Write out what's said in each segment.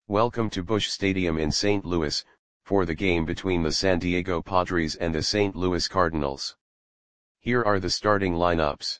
Welcome to Busch Stadium in St. Louis, for the game between the San Diego Padres and the St. Louis Cardinals. Here are the starting lineups.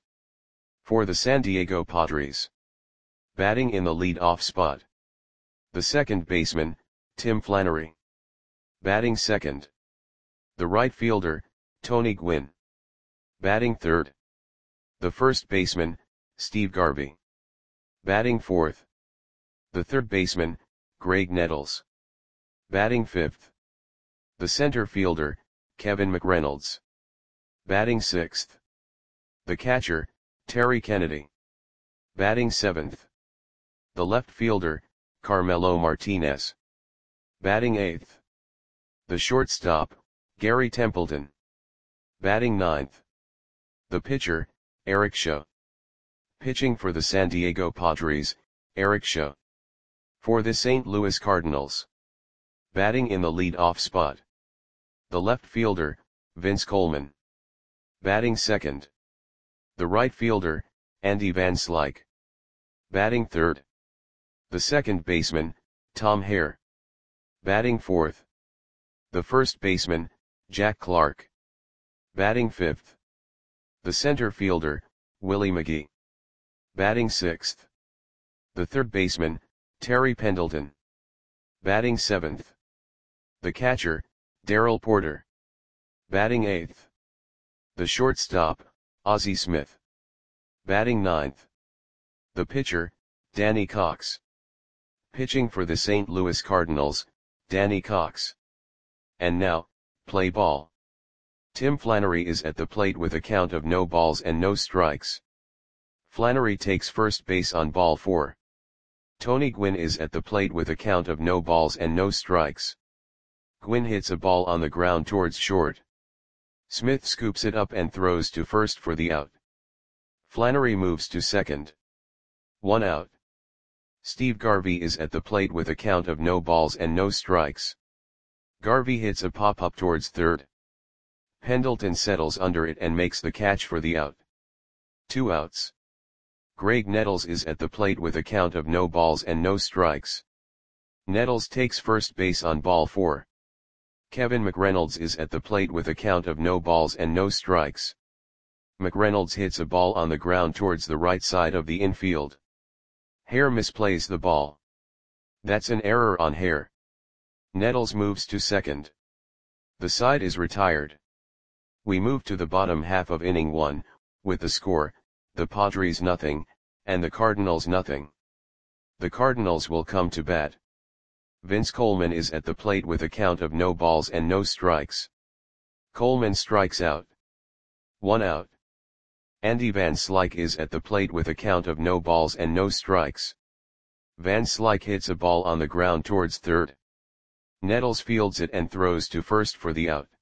For the San Diego Padres. Batting in the lead-off spot. The second baseman, Tim Flannery. Batting second. The right fielder, Tony Gwynn. Batting third. The first baseman, Steve Garvey. Batting fourth. The third baseman, Graig Nettles. Batting fifth. The center fielder, Kevin McReynolds. Batting sixth. The catcher, Terry Kennedy. Batting seventh. The left fielder, Carmelo Martinez. Batting eighth. The shortstop, Gary Templeton. Batting ninth. The pitcher, Eric Shaw. Pitching for the San Diego Padres, Eric Shaw. For the St. Louis Cardinals. Batting in the lead-off spot. The left fielder, Vince Coleman. Batting second. The right fielder, Andy Van Slyke. Batting third. The second baseman, Tom Hare. Batting fourth. The first baseman, Jack Clark. Batting fifth. The center fielder, Willie McGee. Batting sixth. The third baseman, Terry Pendleton. Batting seventh. The catcher, Darrell Porter. Batting eighth. The shortstop, Ozzie Smith. Batting ninth. The pitcher, Danny Cox. Pitching for the St. Louis Cardinals, Danny Cox. And now, play ball. Tim Flannery is at the plate with a count of no balls and no strikes. Flannery takes first base on ball 4. Tony Gwynn is at the plate with a count of no balls and no strikes. Gwynn hits a ball on the ground towards short. Smith scoops it up and throws to first for the out. Flannery moves to second. 1 out. Steve Garvey is at the plate with a count of no balls and no strikes. Garvey hits a pop-up towards third. Pendleton settles under it and makes the catch for the out. 2 outs. Graig Nettles is at the plate with a count of no balls and no strikes. Nettles takes first base on ball 4. Kevin McReynolds is at the plate with a count of no balls and no strikes. McReynolds hits a ball on the ground towards the right side of the infield. Hare misplays the ball. That's an error on Hare. Nettles moves to second. The side is retired. We move to the bottom half of inning 1, with the score, the Padres nothing, and the Cardinals nothing. The Cardinals will come to bat. Vince Coleman is at the plate with a count of no balls and no strikes. Coleman strikes out. 1 out. Andy Van Slyke is at the plate with a count of no balls and no strikes. Van Slyke hits a ball on the ground towards third. Nettles fields it and throws to first for the out.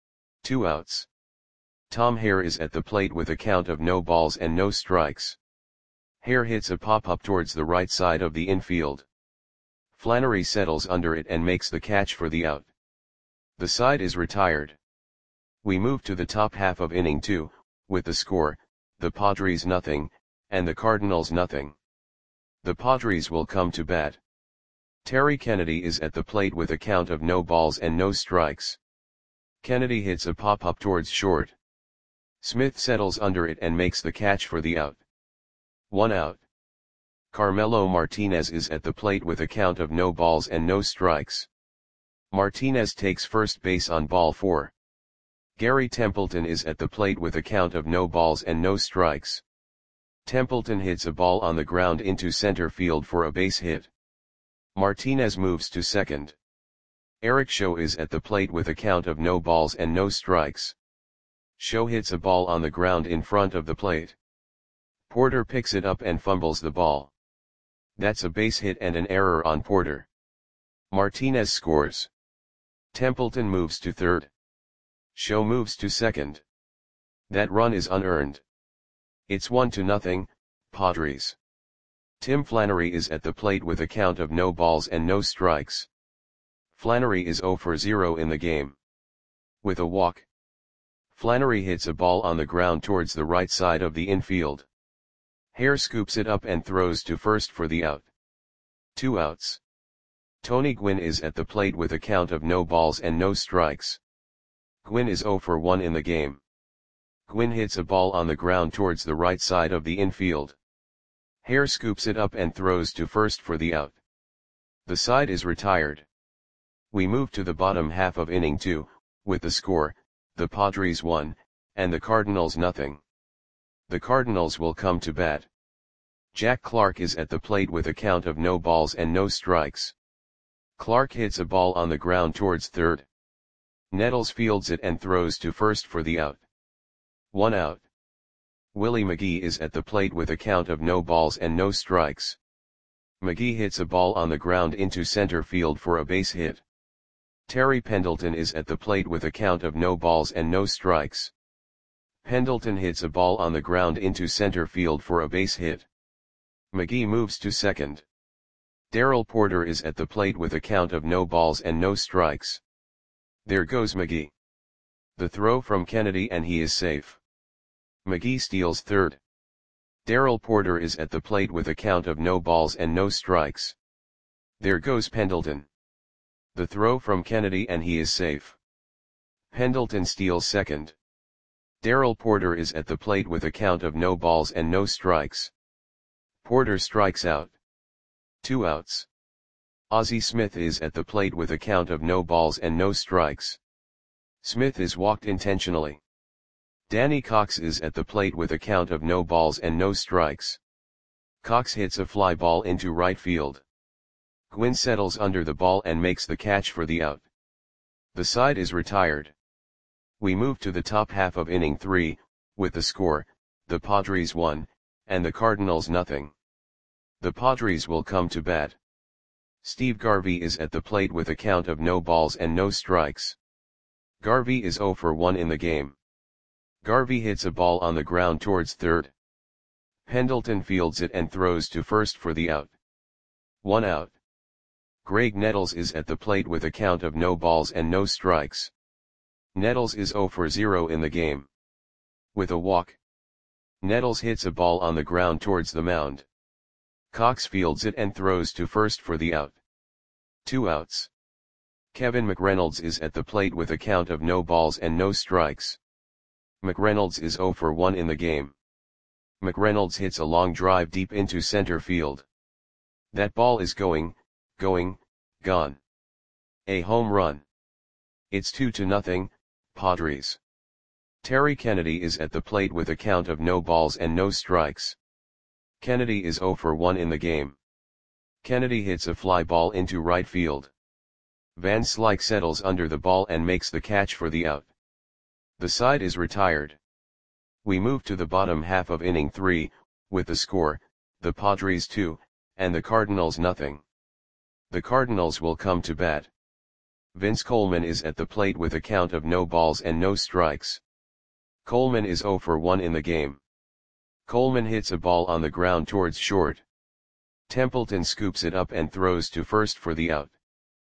2 outs. Tom Hare is at the plate with a count of no balls and no strikes. Hare hits a pop-up towards the right side of the infield. Flannery settles under it and makes the catch for the out. The side is retired. We move to the top half of inning 2, with the score, the Padres nothing, and the Cardinals nothing. The Padres will come to bat. Terry Kennedy is at the plate with a count of no balls and no strikes. Kennedy hits a pop-up towards short. Smith settles under it and makes the catch for the out. 1 out. Carmelo Martinez is at the plate with a count of no balls and no strikes. Martinez takes first base on ball 4. Gary Templeton is at the plate with a count of no balls and no strikes. Templeton hits a ball on the ground into center field for a base hit. Martinez moves to second. Eric Shaw is at the plate with a count of no balls and no strikes. Shaw hits a ball on the ground in front of the plate. Porter picks it up and fumbles the ball. That's a base hit and an error on Porter. Martinez scores. Templeton moves to third. Shaw moves to second. That run is unearned. It's 1-0, Padres. Tim Flannery is at the plate with a count of no balls and no strikes. Flannery is 0 for 0 in the game. With a walk. Flannery hits a ball on the ground towards the right side of the infield. Hare scoops it up and throws to first for the out. 2 outs. Tony Gwynn is at the plate with a count of no balls and no strikes. Gwynn is 0 for 1 in the game. Gwynn hits a ball on the ground towards the right side of the infield. Hare scoops it up and throws to first for the out. The side is retired. We move to the bottom half of inning 2, with the score, the Padres 1, and the Cardinals nothing. The Cardinals will come to bat. Jack Clark is at the plate with a count of no balls and no strikes. Clark hits a ball on the ground towards third. Nettles fields it and throws to first for the out. 1 out. Willie McGee is at the plate with a count of no balls and no strikes. McGee hits a ball on the ground into center field for a base hit. Terry Pendleton is at the plate with a count of no balls and no strikes. Pendleton hits a ball on the ground into center field for a base hit. McGee moves to second. Darrell Porter is at the plate with a count of no balls and no strikes. There goes McGee. The throw from Kennedy and he is safe. McGee steals third. Darrell Porter is at the plate with a count of no balls and no strikes. There goes Pendleton. The throw from Kennedy and he is safe. Pendleton steals second. Darrell Porter is at the plate with a count of no balls and no strikes. Porter strikes out. 2 outs. Ozzie Smith is at the plate with a count of no balls and no strikes. Smith is walked intentionally. Danny Cox is at the plate with a count of no balls and no strikes. Cox hits a fly ball into right field. Gwynn settles under the ball and makes the catch for the out. The side is retired. We move to the top half of inning 3, with the score, the Padres 1, and the Cardinals nothing. The Padres will come to bat. Steve Garvey is at the plate with a count of no balls and no strikes. Garvey is 0 for 1 in the game. Garvey hits a ball on the ground towards third. Pendleton fields it and throws to first for the out. 1 out. Greg Nettles is at the plate with a count of no balls and no strikes. Nettles is 0 for 0 in the game. With a walk. Nettles hits a ball on the ground towards the mound. Cox fields it and throws to first for the out. 2 outs. Kevin McReynolds is at the plate with a count of no balls and no strikes. McReynolds is 0 for 1 in the game. McReynolds hits a long drive deep into center field. That ball is gone. A home run. It's 2-0, Padres. Terry Kennedy is at the plate with a count of no balls and no strikes. Kennedy is 0 for 1 in the game. Kennedy hits a fly ball into right field. Van Slyke settles under the ball and makes the catch for the out. The side is retired. We move to the bottom half of inning 3, with the score, the Padres 2, and the Cardinals nothing. The Cardinals will come to bat. Vince Coleman is at the plate with a count of no balls and no strikes. Coleman is 0 for 1 in the game. Coleman hits a ball on the ground towards short. Templeton scoops it up and throws to first for the out.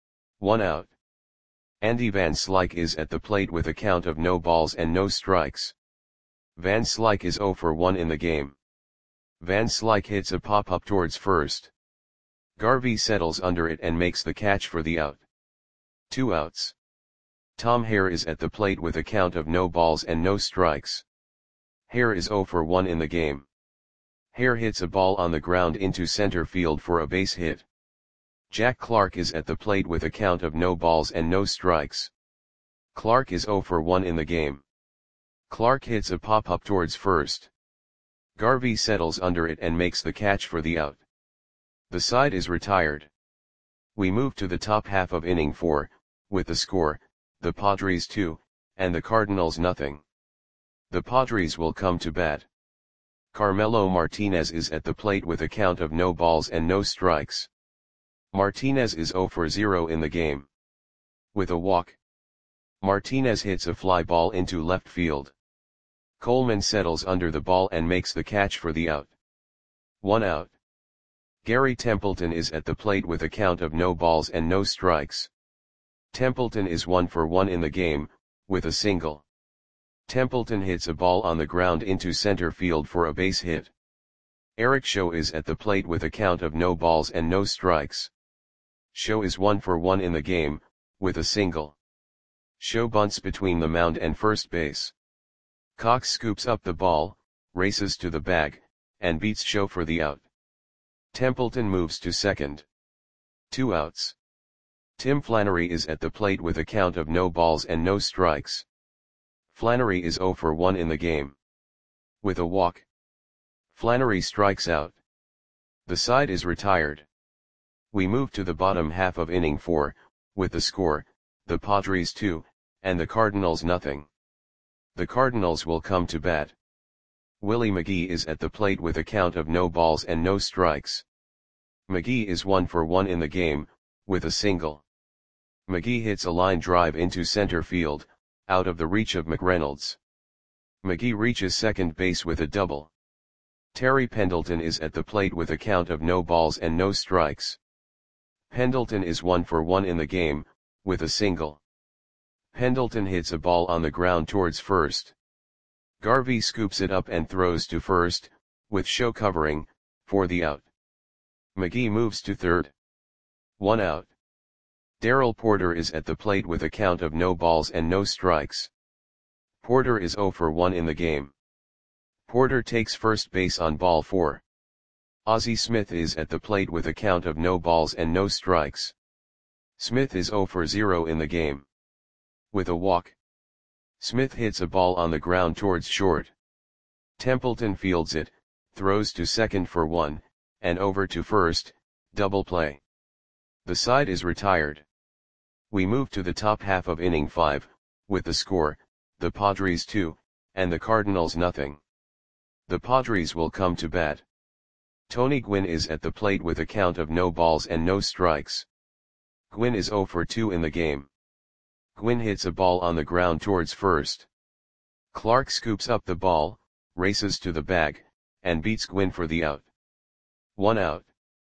1 out. Andy Van Slyke is at the plate with a count of no balls and no strikes. Van Slyke is 0 for 1 in the game. Van Slyke hits a pop-up towards first. Garvey settles under it and makes the catch for the out. 2 outs. Tom Hare is at the plate with a count of no balls and no strikes. Hare is 0 for 1 in the game. Hare hits a ball on the ground into center field for a base hit. Jack Clark is at the plate with a count of no balls and no strikes. Clark is 0 for 1 in the game. Clark hits a pop-up towards first. Garvey settles under it and makes the catch for the out. The side is retired. We move to the top half of inning 4, with the score, the Padres 2, and the Cardinals nothing. The Padres will come to bat. Carmelo Martinez is at the plate with a count of no balls and no strikes. Martinez is 0 for 0 in the game. With a walk. Martinez hits a fly ball into left field. Coleman settles under the ball and makes the catch for the out. 1 out. Gary Templeton is at the plate with a count of no balls and no strikes. Templeton is 1 for 1 in the game, with a single. Templeton hits a ball on the ground into center field for a base hit. Eric Show is at the plate with a count of no balls and no strikes. Show is 1 for 1 in the game, with a single. Show bunts between the mound and first base. Cox scoops up the ball, races to the bag, and beats Show for the out. Templeton moves to second. 2 outs. Tim Flannery is at the plate with a count of no balls and no strikes. Flannery is 0 for 1 in the game. With a walk, Flannery strikes out. The side is retired. We move to the bottom half of inning 4, with the score, the Padres 2, and the Cardinals nothing. The Cardinals will come to bat. Willie McGee is at the plate with a count of no balls and no strikes. McGee is 1 for 1 in the game, with a single. McGee hits a line drive into center field, out of the reach of McReynolds. McGee reaches second base with a double. Terry Pendleton is at the plate with a count of no balls and no strikes. Pendleton is 1 for 1 in the game, with a single. Pendleton hits a ball on the ground towards first. Garvey scoops it up and throws to first, with Show covering, for the out. McGee moves to third. 1 out. Darrell Porter is at the plate with a count of no balls and no strikes. Porter is 0 for 1 in the game. Porter takes first base on ball 4. Ozzie Smith is at the plate with a count of no balls and no strikes. Smith is 0 for 0 in the game. With a walk, Smith hits a ball on the ground towards short. Templeton fields it, throws to second for 1, and over to first, double play. The side is retired. We move to the top half of inning 5, with the score, the Padres 2, and the Cardinals nothing. The Padres will come to bat. Tony Gwynn is at the plate with a count of no balls and no strikes. Gwynn is 0 for 2 in the game. Gwynn hits a ball on the ground towards first. Clark scoops up the ball, races to the bag, and beats Gwynn for the out. 1 out.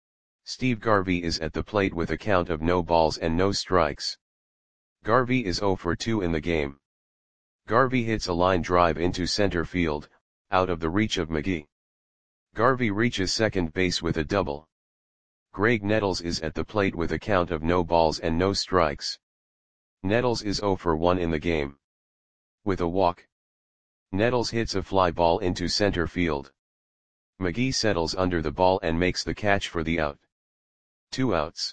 Steve Garvey is at the plate with a count of no balls and no strikes. Garvey is 0 for 2 in the game. Garvey hits a line drive into center field, out of the reach of McGee. Garvey reaches second base with a double. Greg Nettles is at the plate with a count of no balls and no strikes. Nettles is 0 for 1 in the game. With a walk, Nettles hits a fly ball into center field. McGee settles under the ball and makes the catch for the out. 2 outs.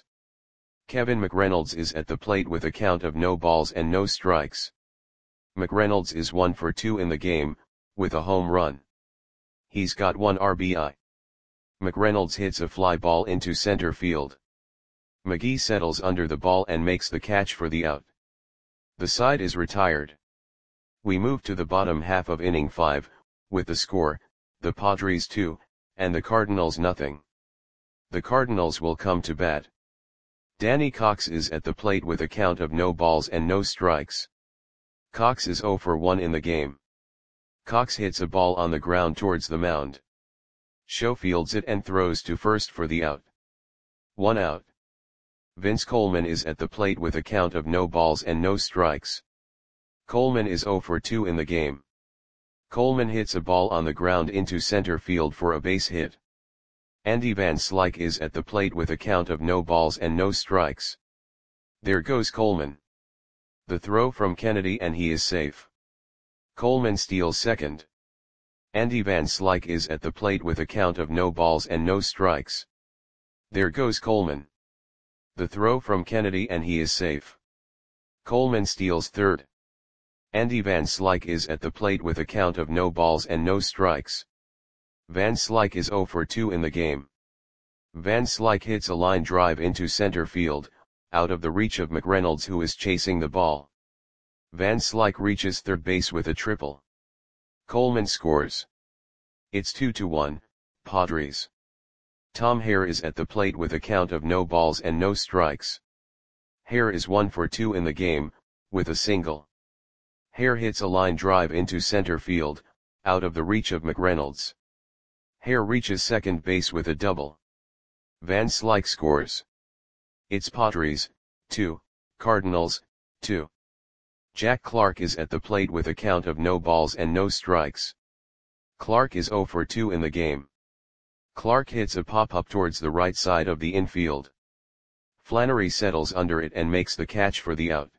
Kevin McReynolds is at the plate with a count of no balls and no strikes. McReynolds is 1 for 2 in the game, with a home run. He's got 1 RBI. McReynolds hits a fly ball into center field. McGee settles under the ball and makes the catch for the out. The side is retired. We move to the bottom half of inning 5, with the score, the Padres 2, and the Cardinals nothing. The Cardinals will come to bat. Danny Cox is at the plate with a count of no balls and no strikes. Cox is 0 for 1 in the game. Cox hits a ball on the ground towards the mound. Show fields it and throws to first for the out. 1 out. Vince Coleman is at the plate with a count of no balls and no strikes. Coleman is 0 for 2 in the game. Coleman hits a ball on the ground into center field for a base hit. Andy Van Slyke is at the plate with a count of no balls and no strikes. There goes Coleman. The throw from Kennedy and he is safe. Coleman steals second. Andy Van Slyke is at the plate with a count of no balls and no strikes. There goes Coleman. The throw from Kennedy and he is safe. Coleman steals third. Andy Van Slyke is at the plate with a count of no balls and no strikes. Van Slyke is 0 for 2 in the game. Van Slyke hits a line drive into center field, out of the reach of McReynolds who is chasing the ball. Van Slyke reaches third base with a triple. Coleman scores. It's 2-1, Padres. Tom Hare is at the plate with a count of no balls and no strikes. Hare is 1 for 2 in the game, with a single. Hare hits a line drive into center field, out of the reach of McReynolds. Hare reaches second base with a double. Van Slyke scores. It's Padres, 2, Cardinals, 2. Jack Clark is at the plate with a count of no balls and no strikes. Clark is 0 for 2 in the game. Clark hits a pop-up towards the right side of the infield. Flannery settles under it and makes the catch for the out.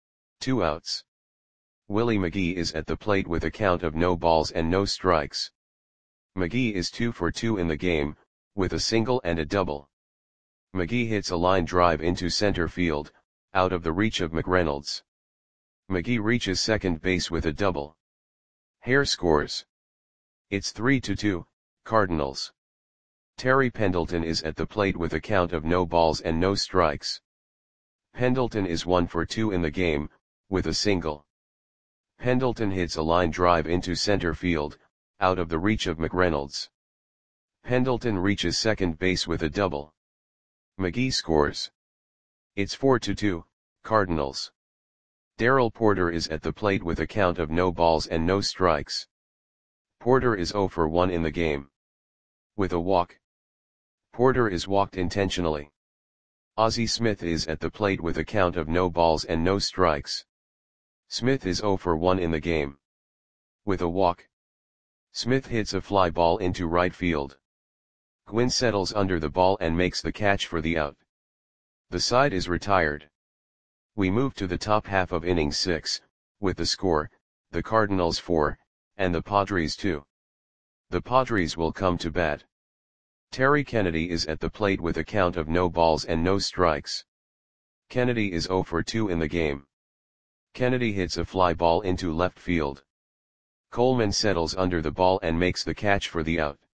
2 outs. Willie McGee is at the plate with a count of no balls and no strikes. McGee is 2 for 2 in the game, with a single and a double. McGee hits a line drive into center field, out of the reach of McReynolds. McGee reaches second base with a double. Hare scores. It's 3-2, Cardinals. Terry Pendleton is at the plate with a count of no balls and no strikes. Pendleton is 1 for 2 in the game, with a single. Pendleton hits a line drive into center field, out of the reach of McReynolds. Pendleton reaches second base with a double. McGee scores. It's 4-2, Cardinals. Darrell Porter is at the plate with a count of no balls and no strikes. Porter is 0 for 1 in the game. With a walk. Porter is walked intentionally. Ozzie Smith is at the plate with a count of no balls and no strikes. Smith is 0 for 1 in the game. With a walk. Smith hits a fly ball into right field. Gwynn settles under the ball and makes the catch for the out. The side is retired. We move to the top half of inning 6, with the score, the Cardinals 4, and the Padres 2. The Padres will come to bat. Terry Kennedy is at the plate with a count of no balls and no strikes. Kennedy is 0 for 2 in the game. Kennedy hits a fly ball into left field. Coleman settles under the ball and makes the catch for the out.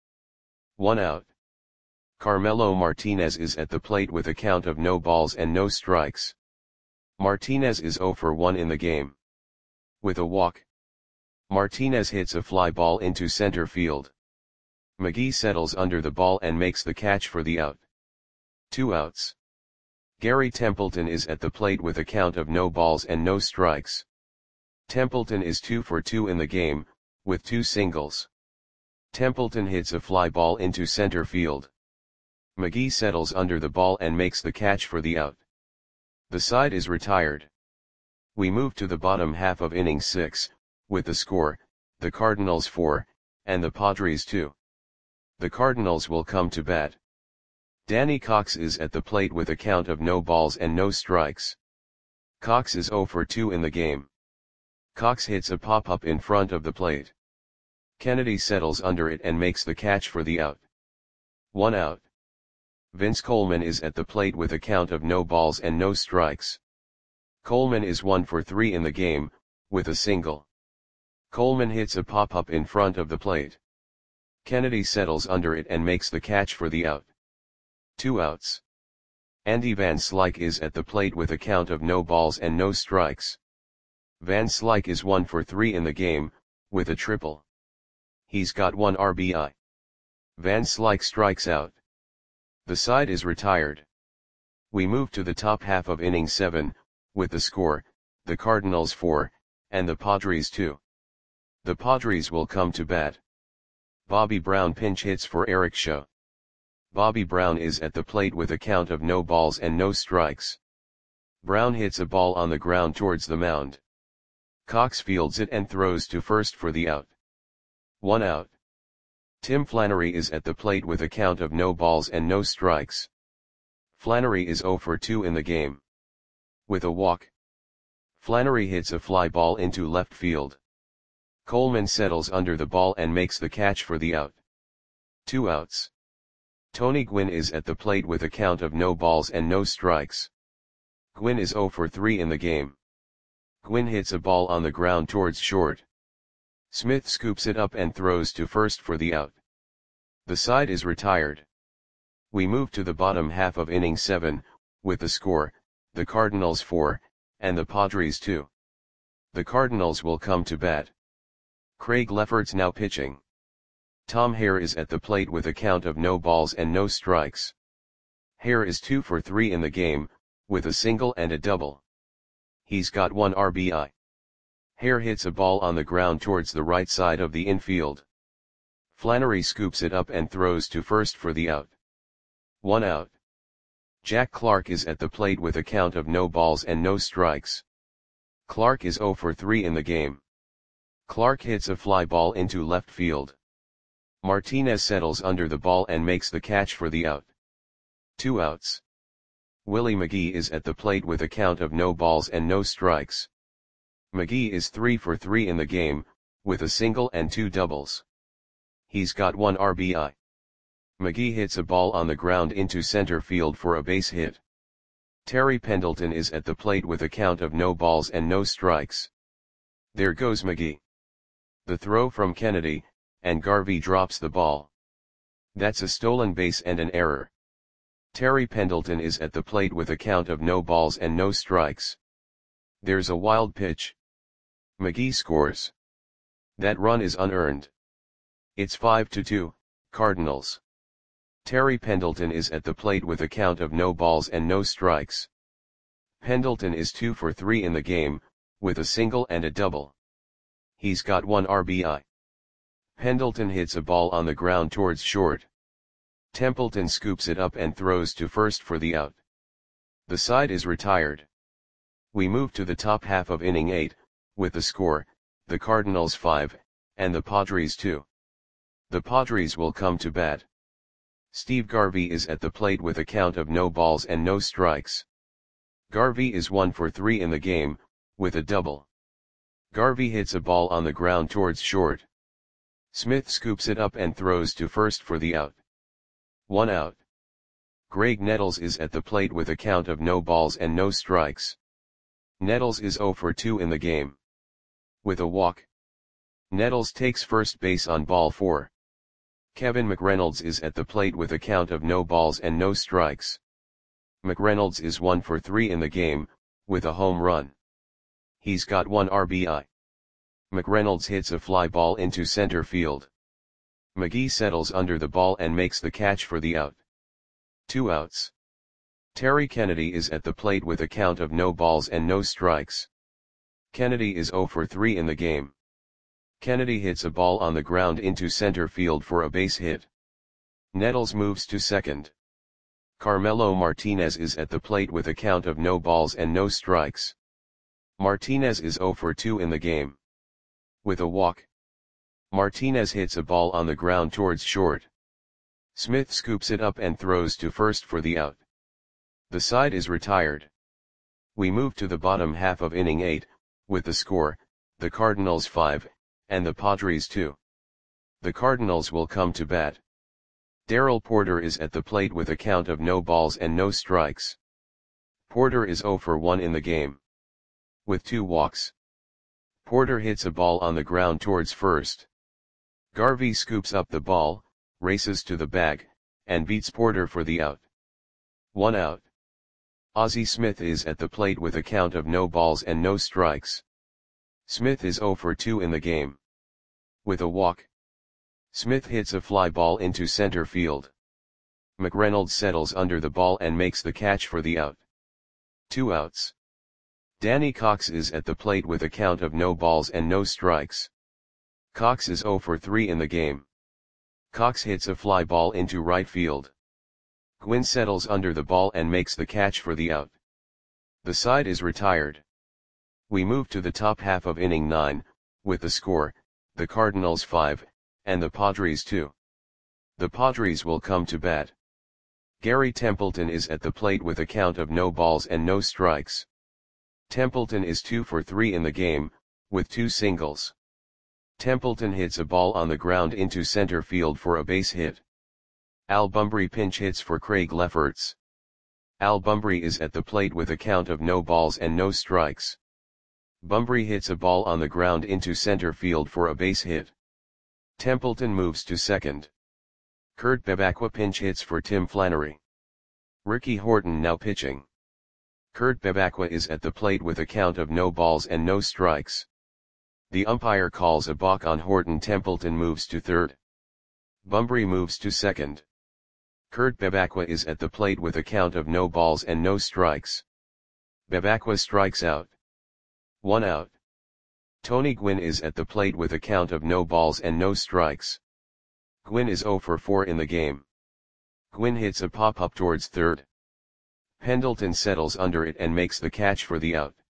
1 out. Carmelo Martinez is at the plate with a count of no balls and no strikes. Martinez is 0 for 1 in the game. With a walk. Martinez hits a fly ball into center field. McGee settles under the ball and makes the catch for the out. 2 outs. Gary Templeton is at the plate with a count of no balls and no strikes. Templeton is 2 for 2 in the game, with 2 singles. Templeton hits a fly ball into center field. McGee settles under the ball and makes the catch for the out. The side is retired. We move to the bottom half of inning 6, with the score, the Cardinals 4, and the Padres 2. The Cardinals will come to bat. Danny Cox is at the plate with a count of no balls and no strikes. Cox is 0 for 2 in the game. Cox hits a pop-up in front of the plate. Kennedy settles under it and makes the catch for the out. 1 out. Vince Coleman is at the plate with a count of no balls and no strikes. Coleman is 1 for 3 in the game, with a single. Coleman hits a pop-up in front of the plate. Kennedy settles under it and makes the catch for the out. 2 outs. Andy Van Slyke is at the plate with a count of no balls and no strikes. Van Slyke is 1 for 3 in the game, with a triple. He's got 1 RBI. Van Slyke strikes out. The side is retired. We move to the top half of inning 7, with the score, the Cardinals 4, and the Padres 2. The Padres will come to bat. Bobby Brown pinch hits for Eric Shaw. Bobby Brown is at the plate with a count of no balls and no strikes. Brown hits a ball on the ground towards the mound. Cox fields it and throws to first for the out. 1 out. Tim Flannery is at the plate with a count of no balls and no strikes. Flannery is 0 for 2 in the game. With a walk. Flannery hits a fly ball into left field. Coleman settles under the ball and makes the catch for the out. 2 outs. Tony Gwynn is at the plate with a count of no balls and no strikes. Gwynn is 0 for 3 in the game. Gwynn hits a ball on the ground towards short. Smith scoops it up and throws to first for the out. The side is retired. We move to the bottom half of inning 7, with the score, the Cardinals 4, and the Padres 2. The Cardinals will come to bat. Craig Lefferts now pitching. Tom Hare is at the plate with a count of no balls and no strikes. Hare is 2 for 3 in the game, with a single and a double. He's got 1 RBI. Hare hits a ball on the ground towards the right side of the infield. Flannery scoops it up and throws to first for the out. 1 out. Jack Clark is at the plate with a count of no balls and no strikes. Clark is 0 for 3 in the game. Clark hits a fly ball into left field. Martinez settles under the ball and makes the catch for the out. 2 outs. Willie McGee is at the plate with a count of no balls and no strikes. McGee is 3 for 3 in the game, with a single and 2 doubles. He's got 1 RBI. McGee hits a ball on the ground into center field for a base hit. Terry Pendleton is at the plate with a count of no balls and no strikes. There goes McGee. The throw from Kennedy, and Garvey drops the ball. That's a stolen base and an error. Terry Pendleton is at the plate with a count of no balls and no strikes. There's a wild pitch. McGee scores. That run is unearned. It's 5-2, Cardinals. Terry Pendleton is at the plate with a count of no balls and no strikes. Pendleton is 2 for 3 in the game, with a single and a double. He's got 1 RBI. Pendleton hits a ball on the ground towards short. Templeton scoops it up and throws to first for the out. The side is retired. We move to the top half of inning 8, with the score, the Cardinals 5, and the Padres 2. The Padres will come to bat. Steve Garvey is at the plate with a count of no balls and no strikes. Garvey is 1 for 3 in the game, with a double. Garvey hits a ball on the ground towards short. Smith scoops it up and throws to first for the out. 1 out. Greg Nettles is at the plate with a count of no balls and no strikes. Nettles is 0 for 2 in the game. With a walk. Nettles takes first base on ball 4. Kevin McReynolds is at the plate with a count of no balls and no strikes. McReynolds is 1 for 3 in the game, with a home run. He's got 1 RBI. McReynolds hits a fly ball into center field. McGee settles under the ball and makes the catch for the out. 2 outs. Terry Kennedy is at the plate with a count of no balls and no strikes. Kennedy is 0 for 3 in the game. Kennedy hits a ball on the ground into center field for a base hit. Nettles moves to second. Carmelo Martinez is at the plate with a count of no balls and no strikes. Martinez is 0 for 2 in the game. With a walk. Martinez hits a ball on the ground towards short. Smith scoops it up and throws to first for the out. The side is retired. We move to the bottom half of inning 8, with the score, the Cardinals 5, and the Padres 2. The Cardinals will come to bat. Darrell Porter is at the plate with a count of no balls and no strikes. Porter is 0 for 1 in the game. With 2 walks. Porter hits a ball on the ground towards first. Garvey scoops up the ball, races to the bag, and beats Porter for the out. 1 out. Ozzie Smith is at the plate with a count of no balls and no strikes. Smith is 0 for 2 in the game. With a walk. Smith hits a fly ball into center field. McReynolds settles under the ball and makes the catch for the out. 2 outs. Danny Cox is at the plate with a count of no balls and no strikes. Cox is 0 for 3 in the game. Cox hits a fly ball into right field. Gwynn settles under the ball and makes the catch for the out. The side is retired. We move to the top half of inning 9, with the score, the Cardinals 5, and the Padres 2. The Padres will come to bat. Gary Templeton is at the plate with a count of no balls and no strikes. Templeton is 2 for 3 in the game, with 2 singles. Templeton hits a ball on the ground into center field for a base hit. Al Bumbry pinch hits for Craig Lefferts. Al Bumbry is at the plate with a count of no balls and no strikes. Bumbry hits a ball on the ground into center field for a base hit. Templeton moves to second. Kurt Bebacqua pinch hits for Tim Flannery. Ricky Horton now pitching. Kurt Bebacqua is at the plate with a count of no balls and no strikes. The umpire calls a balk on Horton. Templeton moves to third. Bumbry moves to second. Kurt Bebacqua is at the plate with a count of no balls and no strikes. Bebacqua strikes out. 1 out. Tony Gwynn is at the plate with a count of no balls and no strikes. Gwynn is 0 for 4 in the game. Gwynn hits a pop-up towards third. Pendleton settles under it and makes the catch for the out.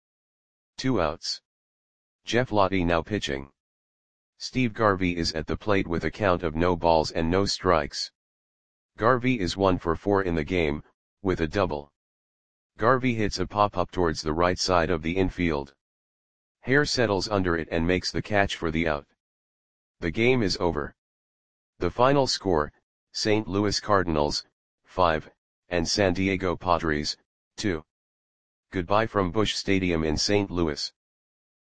2 outs. Jeff Lottie now pitching. Steve Garvey is at the plate with a count of no balls and no strikes. Garvey is 1 for 4 in the game, with a double. Garvey hits a pop-up towards the right side of the infield. Hare settles under it and makes the catch for the out. The game is over. The final score, St. Louis Cardinals, 5, and San Diego Padres, 2. Goodbye from Busch Stadium in St. Louis.